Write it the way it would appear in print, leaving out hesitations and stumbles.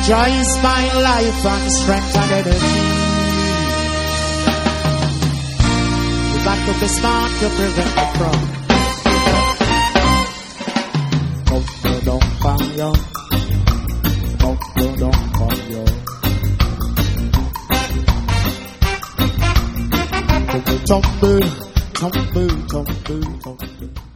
Joy is my life and strength and energy. You got to be smart to prevent the fraud. Don't find you. Don't find you. Tumble.